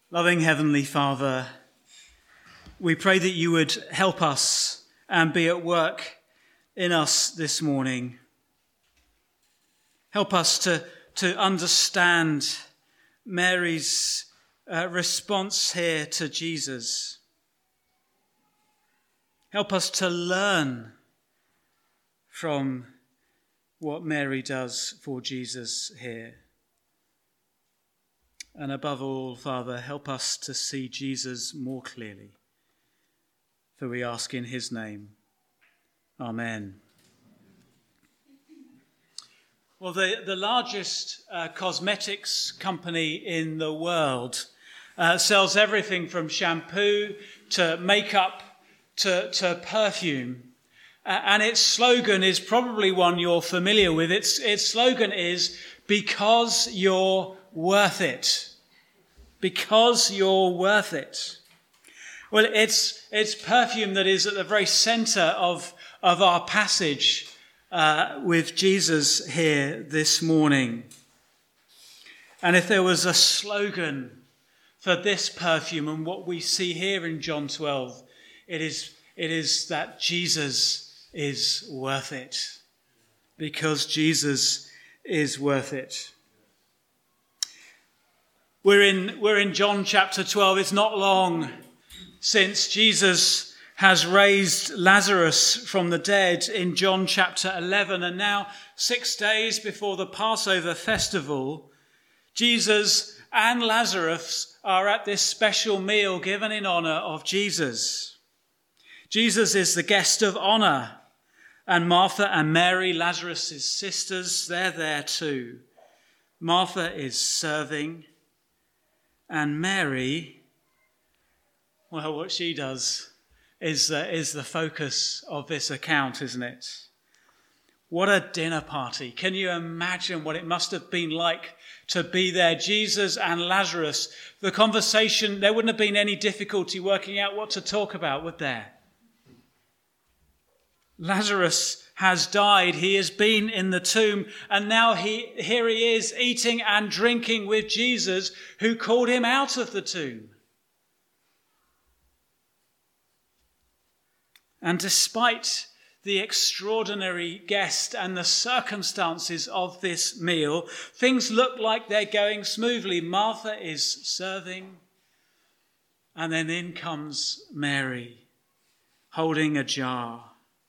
Loving Heavenly Father, we pray that you would help us and be at work in us this morning. Help us to understand Mary's response here to Jesus. Help us to learn from what Mary does for Jesus here. And above all, Father, help us to see Jesus more clearly. For we ask in his name. Amen. Well, the largest cosmetics company in the world sells everything from shampoo to makeup to perfume. And its slogan is probably one you're familiar with. Its slogan is, "Because you're worth it." Because you're worth it. Well, it's perfume that is at the very center of our passage with Jesus here this morning. And if there was a slogan for this perfume and what we see here in John 12, it is that Jesus is worth it. Because Jesus is worth it. We're in John chapter 12. It's not long since Jesus has raised Lazarus from the dead in John chapter 11. And now, 6 days before the Passover festival, Jesus and Lazarus are at this special meal given in honor of Jesus. Jesus is the guest of honor. And Martha and Mary, Lazarus' sisters, they're there too. Martha is serving. And Mary, well, what she does is the focus of this account, isn't it? What a dinner party. Can you imagine what it must have been like to be there? Jesus and Lazarus, the conversation, there wouldn't have been any difficulty working out what to talk about, would there? Lazarus has died. He has been in the tomb. And now here he is eating and drinking with Jesus, who called him out of the tomb. And despite the extraordinary guest and the circumstances of this meal, things look like they're going smoothly. Martha is serving. And then in comes Mary, holding a jar.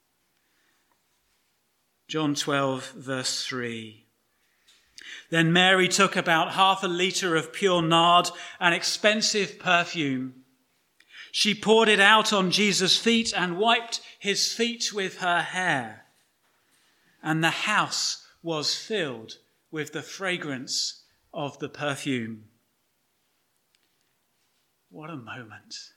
John 12, verse 3. Then Mary took about 1/2 liter of pure nard, an expensive perfume. She poured it out on Jesus' feet and wiped his feet with her hair. And the house was filled with the fragrance of the perfume. What a moment.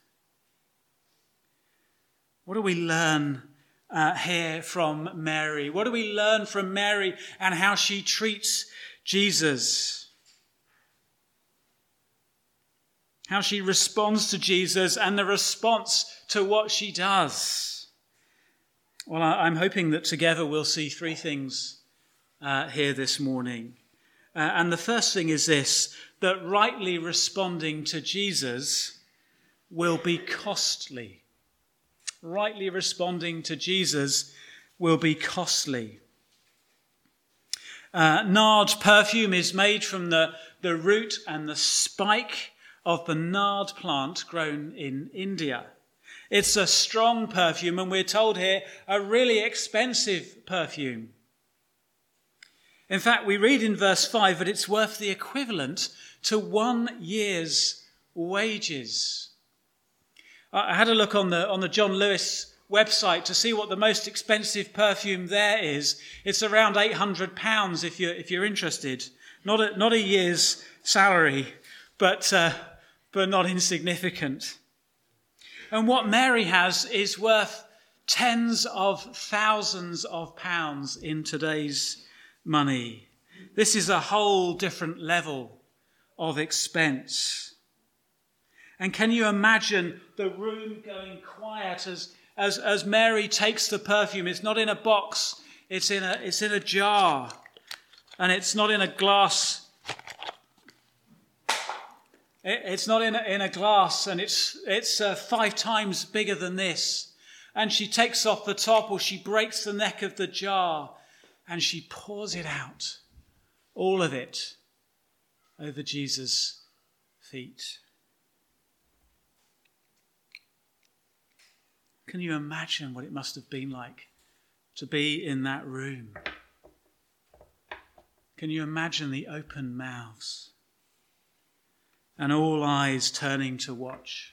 What do we learn here from Mary? What do we learn from Mary and how she treats Jesus? How she responds to Jesus and the response to what she does. Well, I'm hoping that together we'll see 3 things here this morning. And the first thing is this, that rightly responding to Jesus will be costly. Rightly responding to Jesus will be costly. Nard perfume is made from the root and the spike of the nard plant grown in India. It's a strong perfume, and we're told here a really expensive perfume. In fact, we read in verse 5 that it's worth the equivalent to 1 year's wages. I had a look on the John Lewis website to see what the most expensive perfume there is. It's around £800 if you're interested. Not a year's salary, but not insignificant. And what Mary has is worth tens of thousands of pounds in today's money. This is a whole different level of expense. And can you imagine the room going quiet as Mary takes the perfume? It's not in a box, it's in a jar. And it's not in a glass It's not in a glass, and it's 5 times bigger than this. And she takes off the top, or she breaks the neck of the jar, and she pours it out, all of it, over Jesus' feet. Can you imagine what it must have been like to be in that room? Can you imagine the open mouths and all eyes turning to watch,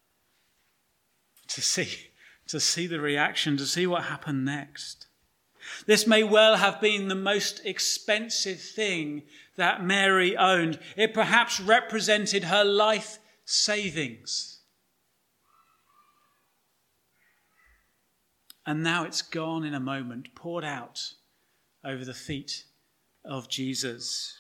to see the reaction, to see what happened next? This may well have been the most expensive thing that Mary owned. It perhaps represented her life savings. And now it's gone in a moment, poured out over the feet of Jesus.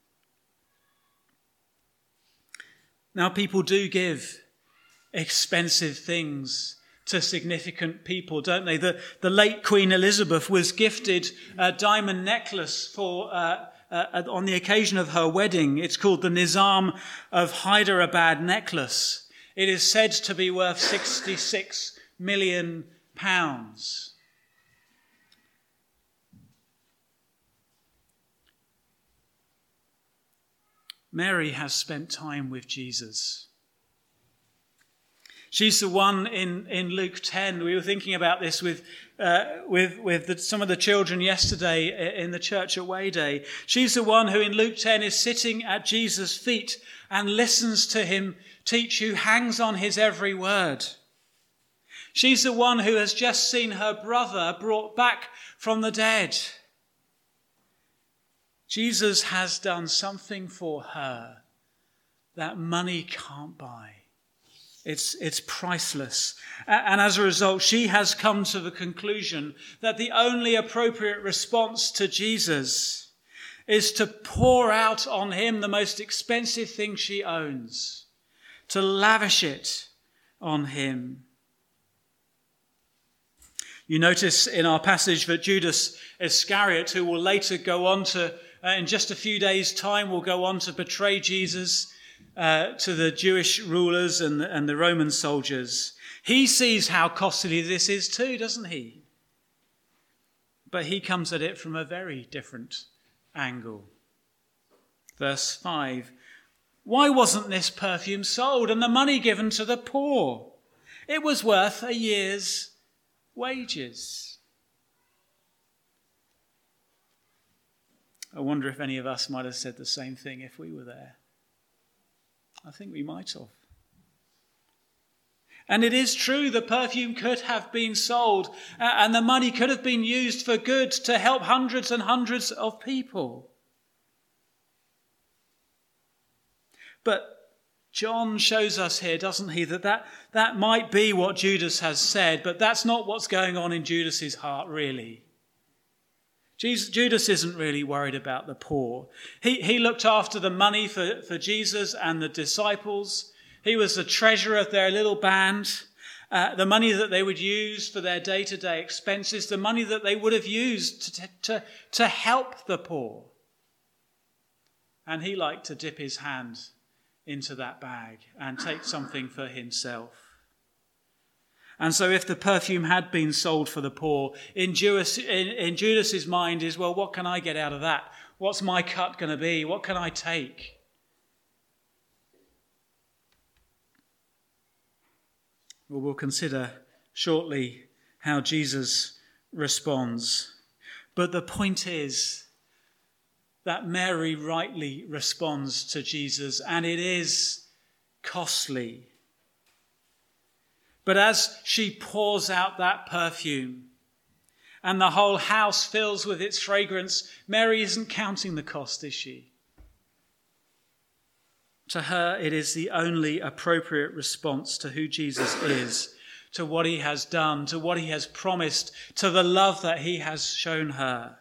Now, people do give expensive things to significant people, don't they? The late Queen Elizabeth was gifted a diamond necklace for on the occasion of her wedding. It's called the Nizam of Hyderabad necklace. It is said to be worth £66 million. Mary has spent time with Jesus. She's the one in Luke 10. We were thinking about this with some of the children yesterday in the church at Wayday. She's the one who in Luke 10 is sitting at Jesus' feet and listens to him teach, who hangs on his every word. She's the one who has just seen her brother brought back from the dead. Jesus has done something for her that money can't buy. It's priceless. And as a result, she has come to the conclusion that the only appropriate response to Jesus is to pour out on him the most expensive thing she owns, to lavish it on him. You notice in our passage that Judas Iscariot, who will later go on to, in just a few days' time, will go on to betray Jesus to the Jewish rulers and the Roman soldiers. He sees how costly this is too, doesn't he? But he comes at it from a very different angle. Verse 5, why wasn't this perfume sold and the money given to the poor? It was worth a year's wages. I wonder if any of us might have said the same thing if we were there. I think we might have. And it is true, the perfume could have been sold and the money could have been used for good to help hundreds and hundreds of people. But John shows us here, doesn't he, that might be what Judas has said, but that's not what's going on in Judas's heart, really. Judas isn't really worried about the poor. He looked after the money for Jesus and the disciples. He was the treasurer of their little band. The money that they would use for their day-to-day expenses, the money that they would have used to help the poor. And he liked to dip his hand into that bag and take something for himself. And so if the perfume had been sold for the poor, in Judas's mind is, well, what can I get out of that? What's my cut going to be? What can I take? Well, we'll consider shortly how Jesus responds. But the point is that Mary rightly responds to Jesus, and it is costly. But as she pours out that perfume and the whole house fills with its fragrance, Mary isn't counting the cost, is she? To her, it is the only appropriate response to who Jesus is, to what he has done, to what he has promised, to the love that he has shown her.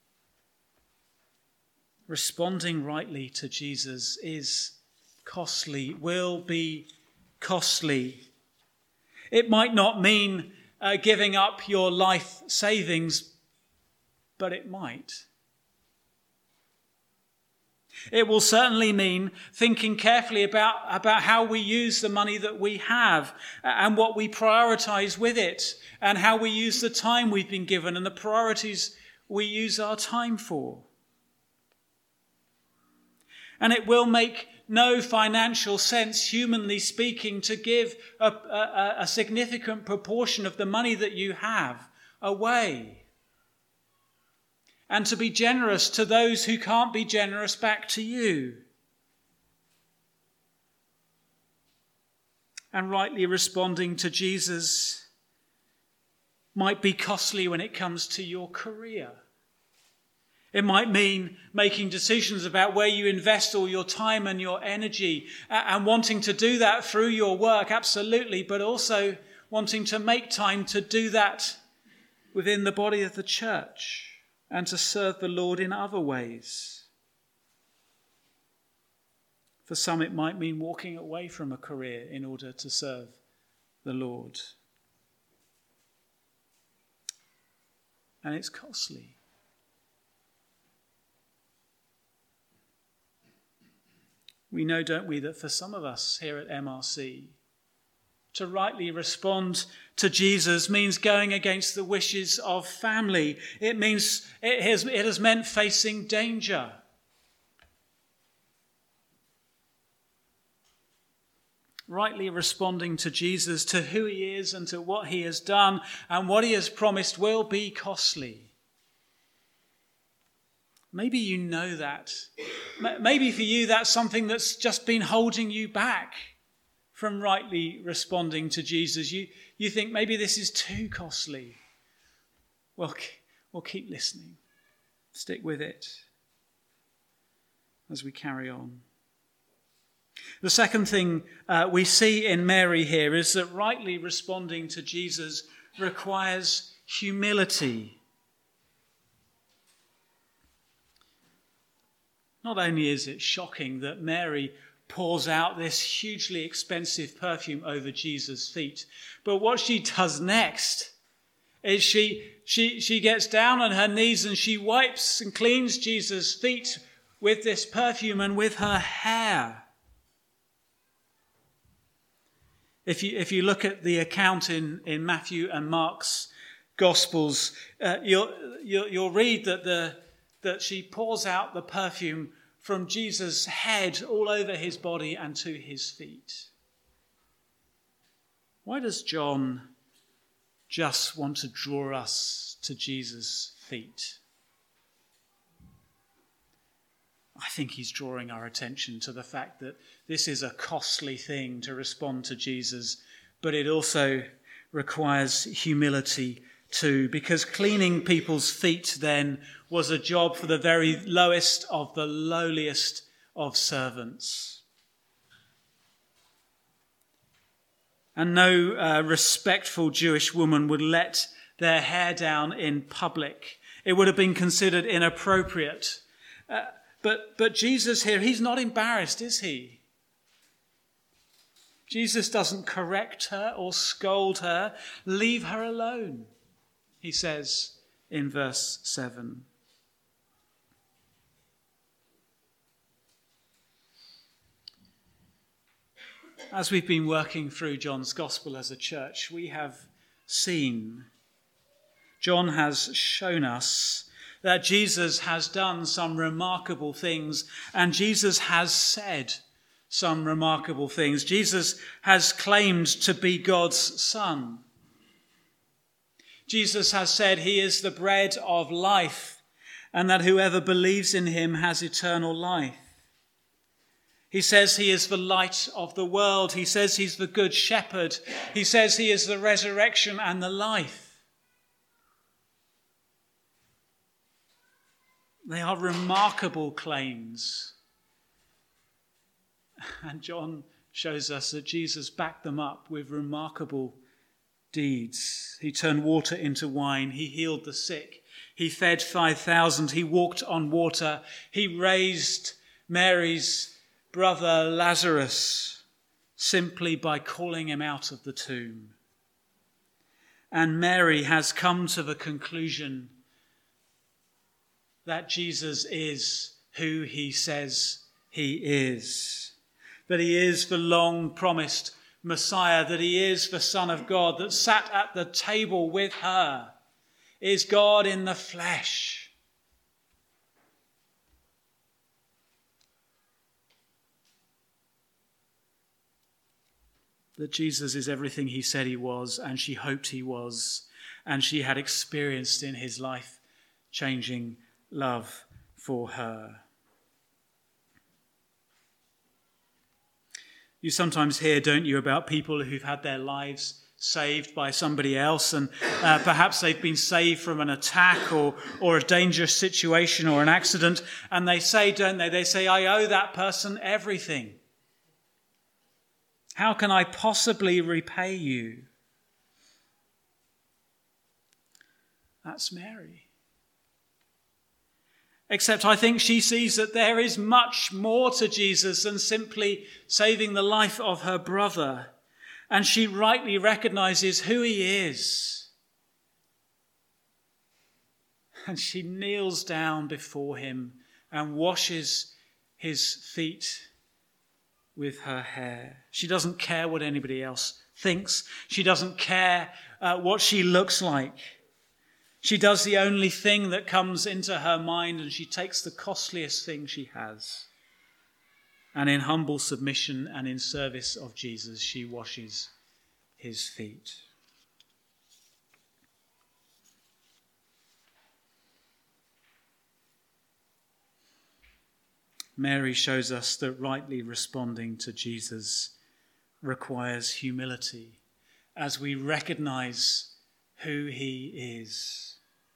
Responding rightly to Jesus is costly, will be costly. It might not mean giving up your life savings, but it might. It will certainly mean thinking carefully about how we use the money that we have and what we prioritize with it and how we use the time we've been given and the priorities we use our time for. And it will make no financial sense, humanly speaking, to give a significant proportion of the money that you have away. And to be generous to those who can't be generous back to you. And rightly responding to Jesus might be costly when it comes to your career. It might mean making decisions about where you invest all your time and your energy and wanting to do that through your work, absolutely, but also wanting to make time to do that within the body of the church and to serve the Lord in other ways. For some, it might mean walking away from a career in order to serve the Lord. And it's costly. We know, don't we, that for some of us here at MRC, to rightly respond to Jesus means going against the wishes of family. It has meant facing danger. Rightly responding to Jesus, to who he is and to what he has done and what he has promised will be costly. Maybe you know that. Maybe for you that's something that's just been holding you back from rightly responding to Jesus. You think maybe this is too costly. Well, keep listening. Stick with it as we carry on. The second thing we see in Mary here is that rightly responding to Jesus requires humility. Not only is it shocking that Mary pours out this hugely expensive perfume over Jesus' feet, but what she does next is she gets down on her knees and she wipes and cleans Jesus' feet with this perfume and with her hair. If you look at the account in Matthew and Mark's Gospels, you'll read that she pours out the perfume from Jesus' head all over his body and to his feet. Why does John just want to draw us to Jesus' feet? I think he's drawing our attention to the fact that this is a costly thing to respond to Jesus, but it also requires humility too, because cleaning people's feet then was a job for the very lowest of the lowliest of servants. And no respectful Jewish woman would let their hair down in public. It would have been considered inappropriate. But Jesus here, he's not embarrassed, is he? Jesus doesn't correct her or scold her. Leave her alone, he says in verse 7. As we've been working through John's Gospel as a church, we have seen, John has shown us that Jesus has done some remarkable things and Jesus has said some remarkable things. Jesus has claimed to be God's Son. Jesus has said he is the bread of life and that whoever believes in him has eternal life. He says he is the light of the world. He says he's the good shepherd. He says he is the resurrection and the life. They are remarkable claims. And John shows us that Jesus backed them up with remarkable deeds. He turned water into wine. He healed the sick. He fed 5,000. He walked on water. He raised Mary's brother Lazarus simply by calling him out of the tomb. And Mary has come to the conclusion that Jesus is who he says he is. That he is the long-promised Messiah, that he is the Son of God, that sat at the table with her, is God in the flesh. That Jesus is everything he said he was, and she hoped he was, and she had experienced in his life-changing love for her. You sometimes hear, don't you, about people who've had their lives saved by somebody else, and perhaps they've been saved from an attack or a dangerous situation or an accident, and they say, don't they? They say, I owe that person everything. How can I possibly repay you? That's Mary. Except I think she sees that there is much more to Jesus than simply saving the life of her brother. And she rightly recognizes who he is. And she kneels down before him and washes his feet with her hair. She doesn't care what anybody else thinks. She doesn't care what she looks like. She does the only thing that comes into her mind, and she takes the costliest thing she has. And in humble submission and in service of Jesus, she washes his feet. Mary shows us that rightly responding to Jesus requires humility as we recognize who he is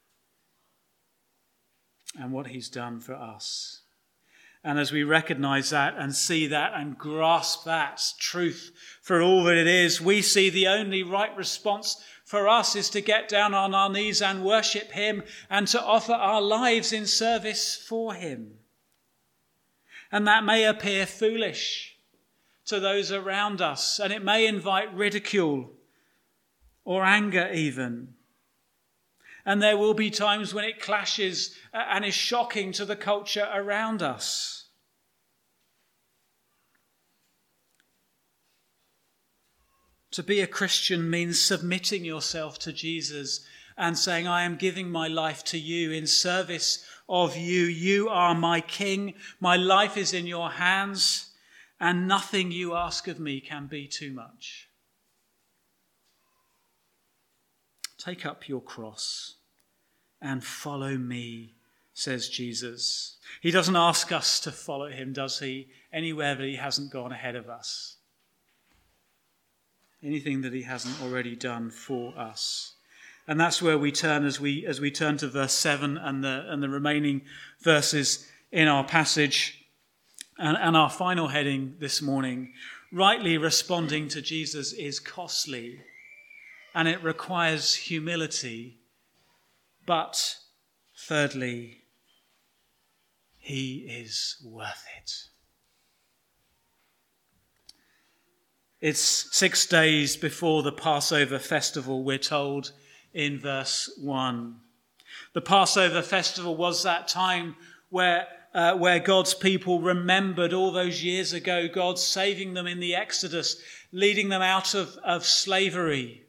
and what he's done for us. And as we recognize that and see that and grasp that truth for all that it is, we see the only right response for us is to get down on our knees and worship him and to offer our lives in service for him. And that may appear foolish to those around us, and it may invite ridicule or anger even. And there will be times when it clashes and is shocking to the culture around us. To be a Christian means submitting yourself to Jesus and saying, I am giving my life to you in service of you. You are my King. My life is in your hands, and nothing you ask of me can be too much. Take up your cross and follow me, says Jesus. He doesn't ask us to follow him, does he? Anywhere that he hasn't gone ahead of us. Anything that he hasn't already done for us. And that's where we turn as we turn to verse 7 and the remaining verses in our passage. And our final heading this morning, rightly responding to Jesus is costly, and it requires humility. But thirdly, he is worth it. It's 6 days before the Passover festival, we're told in verse 1. The Passover festival was that time where God's people remembered all those years ago God saving them in the Exodus, leading them out of slavery,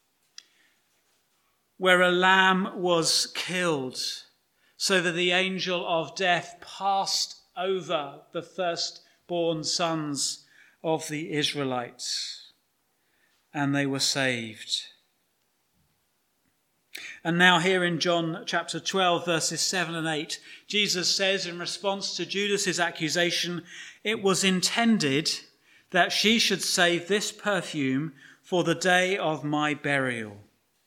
where a lamb was killed so that the angel of death passed over the firstborn sons of the Israelites, and they were saved. And now here in John chapter 12, verses 7 and 8, Jesus says in response to Judas's accusation, it was intended that she should save this perfume for the day of my burial.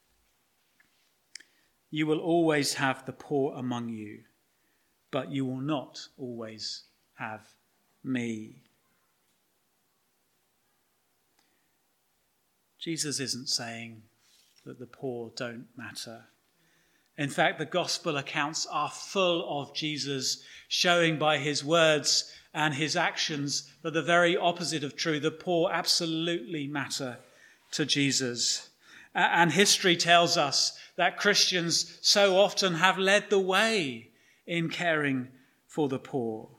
You will always have the poor among you, but you will not always have me. Jesus isn't saying that the poor don't matter. In fact, the gospel accounts are full of Jesus showing by his words and his actions that the very opposite of true. The poor absolutely matter to Jesus. And history tells us that Christians so often have led the way in caring for the poor.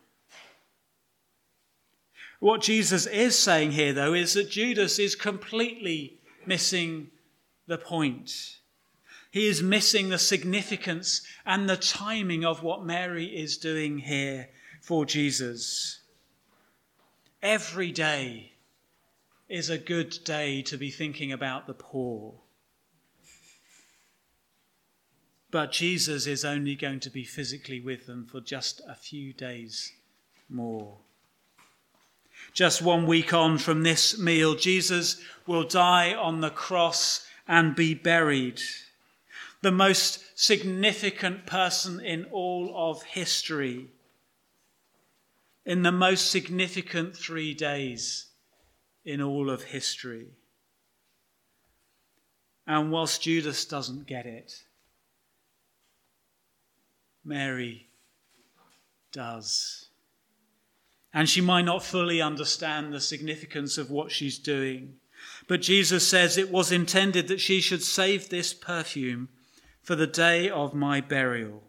What Jesus is saying here, though, is that Judas is completely missing the point. He is missing the significance and the timing of what Mary is doing here for Jesus. Every day is a good day to be thinking about the poor. But Jesus is only going to be physically with them for just a few days more. Just 1 week on from this meal, Jesus will die on the cross and be buried. The most significant person in all of history. In the most significant 3 days in all of history. And whilst Judas doesn't get it, Mary does. And she might not fully understand the significance of what she's doing. But Jesus says it was intended that she should save this perfume for the day of my burial.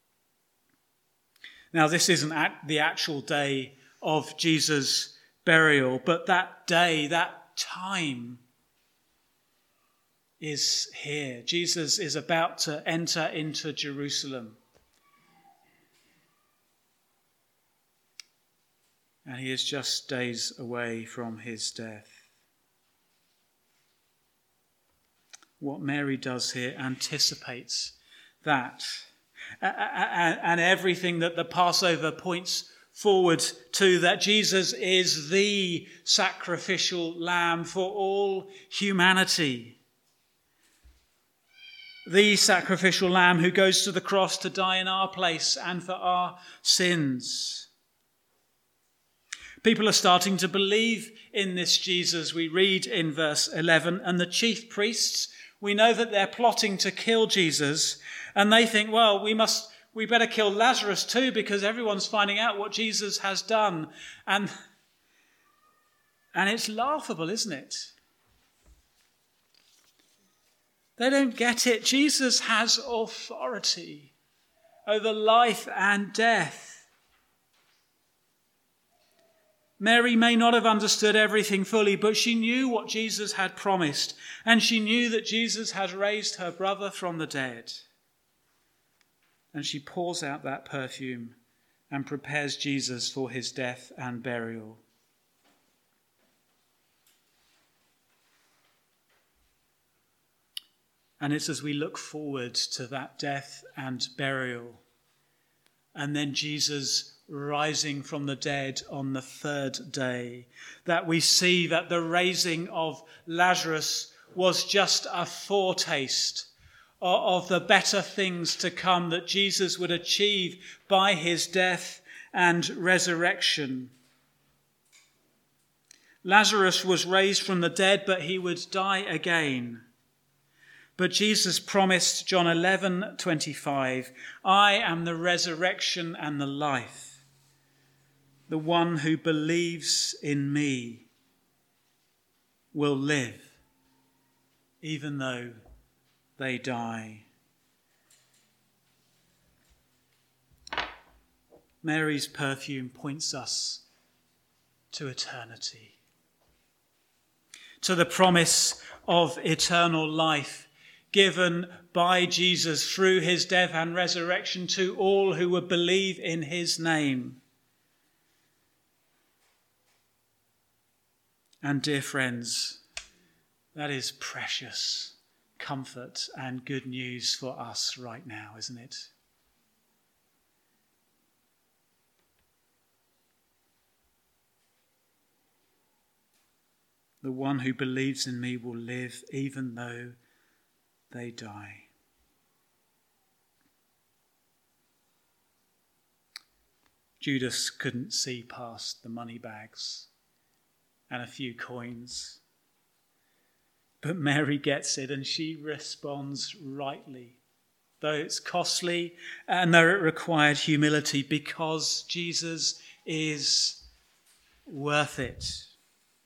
Now, this isn't the actual day of Jesus' burial, but that day, that time is here. Jesus is about to enter into Jerusalem. And he is just days away from his death. What Mary does here anticipates that. And everything that the Passover points forward to, that Jesus is the sacrificial lamb for all humanity. The sacrificial lamb who goes to the cross to die in our place and for our sins. People are starting to believe in this Jesus. We read in verse 11, and the chief priests, we know that they're plotting to kill Jesus, and they think, well, we better kill Lazarus too, because everyone's finding out what Jesus has done. And it's laughable, isn't it? They don't get it. Jesus has authority over life and death. Mary may not have understood everything fully, but she knew what Jesus had promised, and she knew that Jesus had raised her brother from the dead. And she pours out that perfume and prepares Jesus for his death and burial. And it's as we look forward to that death and burial, and then Jesus rising from the dead on the third day, that we see that the raising of Lazarus was just a foretaste of the better things to come that Jesus would achieve by his death and resurrection. Lazarus was raised from the dead, but he would die again. But Jesus promised, John 11:25, I am the resurrection and the life. The one who believes in me will live, even though they die. Mary's perfume points us to eternity, to the promise of eternal life given by Jesus through his death and resurrection to all who would believe in his name. And dear friends, that is precious comfort and good news for us right now, isn't it? The one who believes in me will live even though they die. Judas couldn't see past the money bags and a few coins. But Mary gets it, and she responds rightly, though it's costly and though it required humility, because Jesus is worth it.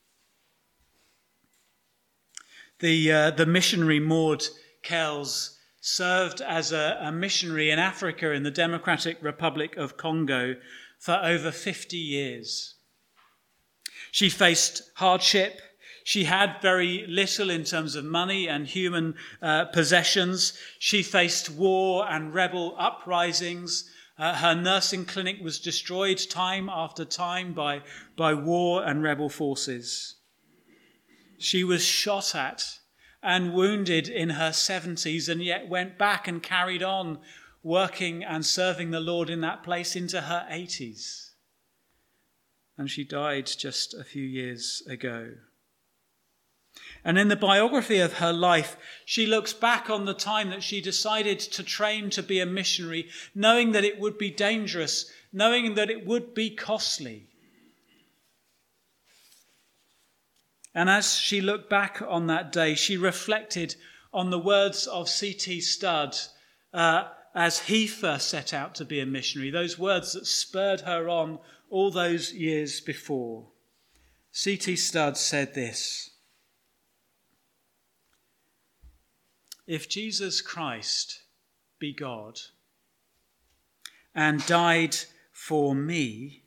The missionary Maud Kells served as a missionary in Africa in the Democratic Republic of Congo for over 50 years. She faced hardship. She had very little in terms of money and human possessions. She faced war and rebel uprisings. Her nursing clinic was destroyed time after time by war and rebel forces. She was shot at and wounded in her 70s, and yet went back and carried on working and serving the Lord in that place into her 80s. And she died just a few years ago. And in the biography of her life, she looks back on the time that she decided to train to be a missionary, knowing that it would be dangerous, knowing that it would be costly. And as she looked back on that day, she reflected on the words of C.T. Studd as he first set out to be a missionary, those words that spurred her on all those years before. C.T. Studd said this: "If Jesus Christ be God and died for me,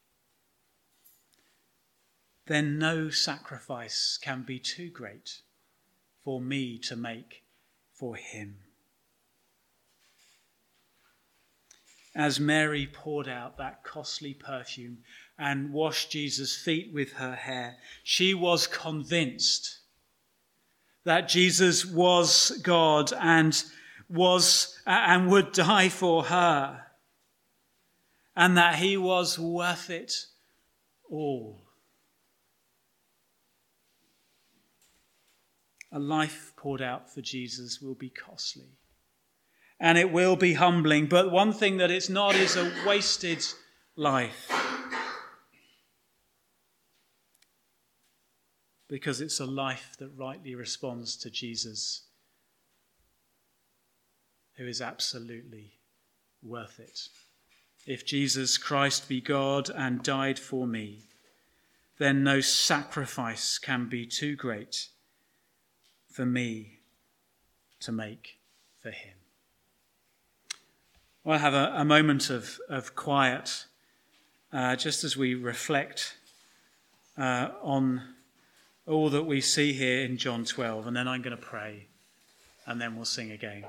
then no sacrifice can be too great for me to make for him." As Mary poured out that costly perfume and washed Jesus' feet with her hair, she was convinced that Jesus was God and would die for her, and that he was worth it all. A life poured out for Jesus will be costly, and it will be humbling, but one thing that it's not is a wasted life, because it's a life that rightly responds to Jesus, who is absolutely worth it. If Jesus Christ be God and died for me, then no sacrifice can be too great for me to make for him. We'll have a moment of quiet just as we reflect on all that we see here in John 12, and then I'm going to pray, and then we'll sing again.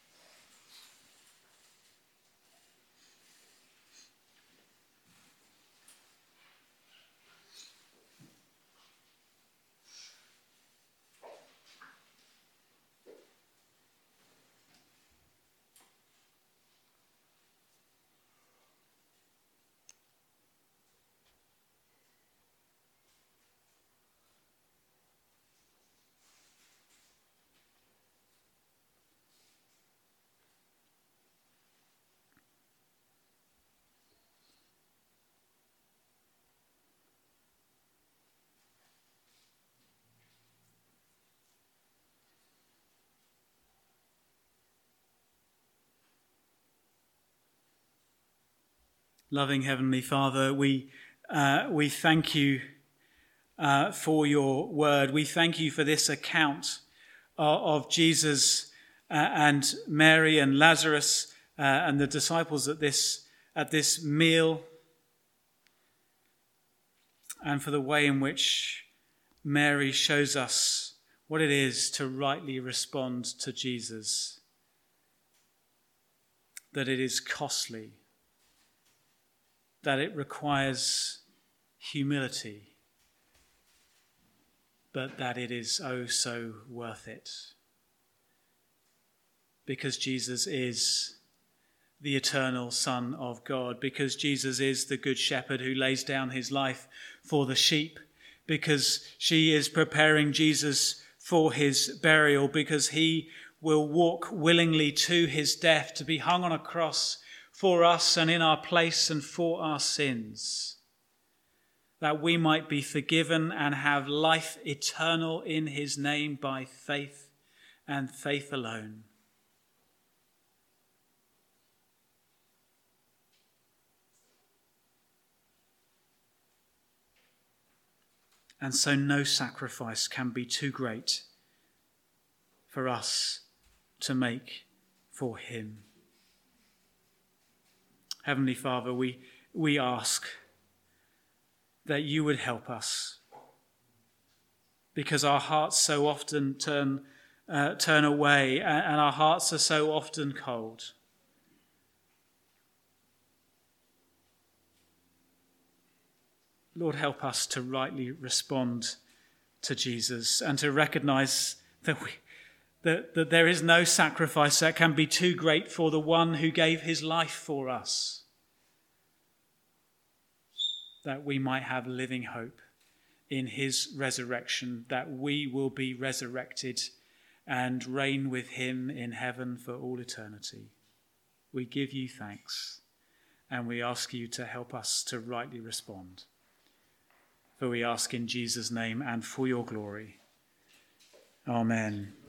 Loving Heavenly Father, we thank you for your word. We thank you for this account of Jesus and Mary and Lazarus and the disciples at this meal, and for the way in which Mary shows us what it is to rightly respond to Jesus, that it is costly, that it requires humility, but that it is oh so worth it. Because Jesus is the eternal Son of God, because Jesus is the Good Shepherd who lays down his life for the sheep, because she is preparing Jesus for his burial, because he will walk willingly to his death to be hung on a cross for us and in our place and for our sins, that we might be forgiven and have life eternal in his name by faith and faith alone. And so no sacrifice can be too great for us to make for him. Heavenly Father, we ask that you would help us, because our hearts so often turn away, and our hearts are so often cold. Lord, help us to rightly respond to Jesus and to recognize that there is no sacrifice that can be too great for the one who gave his life for us, that we might have living hope in his resurrection, that we will be resurrected and reign with him in heaven for all eternity. We give you thanks, and we ask you to help us to rightly respond. For we ask in Jesus' name and for your glory. Amen.